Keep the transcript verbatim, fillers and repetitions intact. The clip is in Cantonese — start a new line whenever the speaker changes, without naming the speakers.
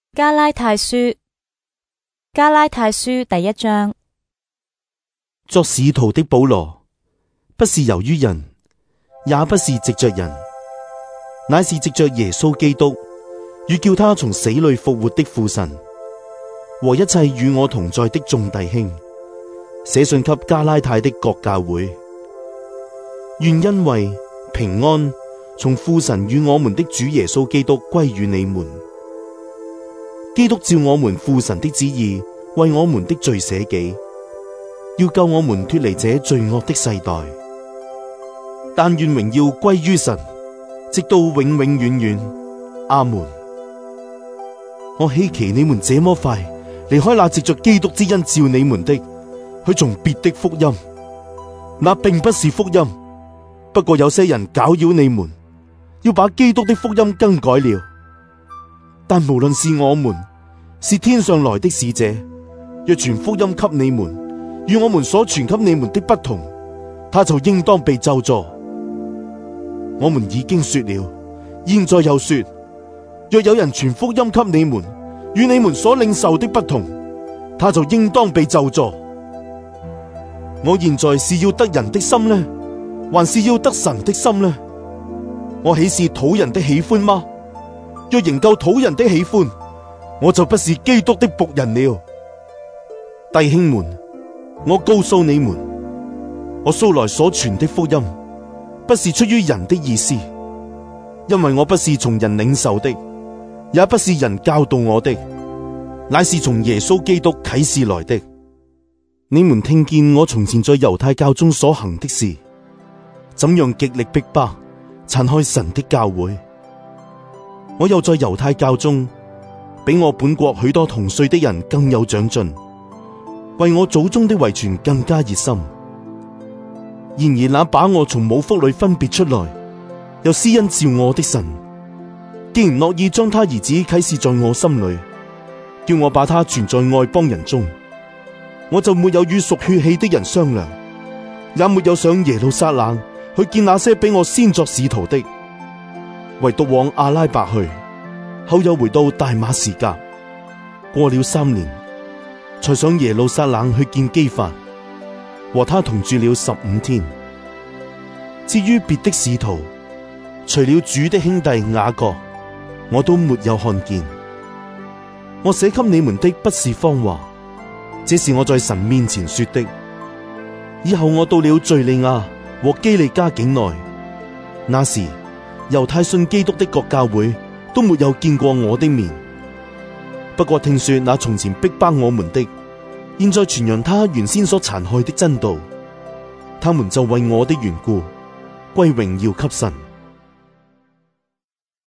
加拉太書，加拉太書第一章。
作使徒的保羅，不是由於人，也不是藉着人，乃是藉着耶穌基督與叫他從死裏復活的父神，和一切與我同在的眾弟兄，寫信給加拉太的各教會，願恩惠平安從父神與我們的主耶穌基督歸與你們。基督照我們父神的旨意，為我們的罪捨己，要救我們脫離這罪惡的世代。但願榮耀歸於神，直到永永遠遠。阿門。我希奇你們這麼快離開那藉着基督之恩召你們的，去從別的福音。那並不是福音，不過有些人攪擾你們，要把基督的福音更改了。但無論是我們，是天上來的使者，若傳福音給你們，與我們所傳給你們的不同，他就應當被咒詛。我們已經說了，現在又說，若有人傳福音給你們，與你們所領受的不同，他就應當被咒詛。我現在是要得人的心呢，還是要得神的心呢？我豈是討人的喜歡嗎？若仍舊討人的喜歡，我就不是基督的僕人了。弟兄們，我告訴你們，我素來所傳的福音，不是出於人的意思，因為我不是從人領受的，也不是人教導我的，乃是從耶穌基督啟示來的。你們聽見我從前在猶太教中所行的事，怎樣極力逼迫、殘害神的教會。我又在猶太教中，比我本國許多同歲的人更有長進，為我祖宗的遺傳更加熱心。然而那把我從母腹裏分別出來，又施恩召我的神，既然樂意將他兒子啟示在我心裏，叫我把他傳在外邦人中，我就沒有與屬血氣的人商量，也沒有上耶路撒冷去見那些比我先作使徒的，唯獨往阿拉伯去，後又回到大馬士革。過了三年，才上耶路撒冷去見基法，和他同住了十五天。至於別的使徒，除了主的兄弟雅各，我都沒有看見。我寫給你們的不是謊話，這是我在神面前說的。以後我到了敘利亞和基利家境內，那時猶太信基督的各教會都沒有見過我的面。不過聽說那從前逼迫我們的，現在傳揚他原先所殘害的真道，他們就為我的緣故歸榮耀給神。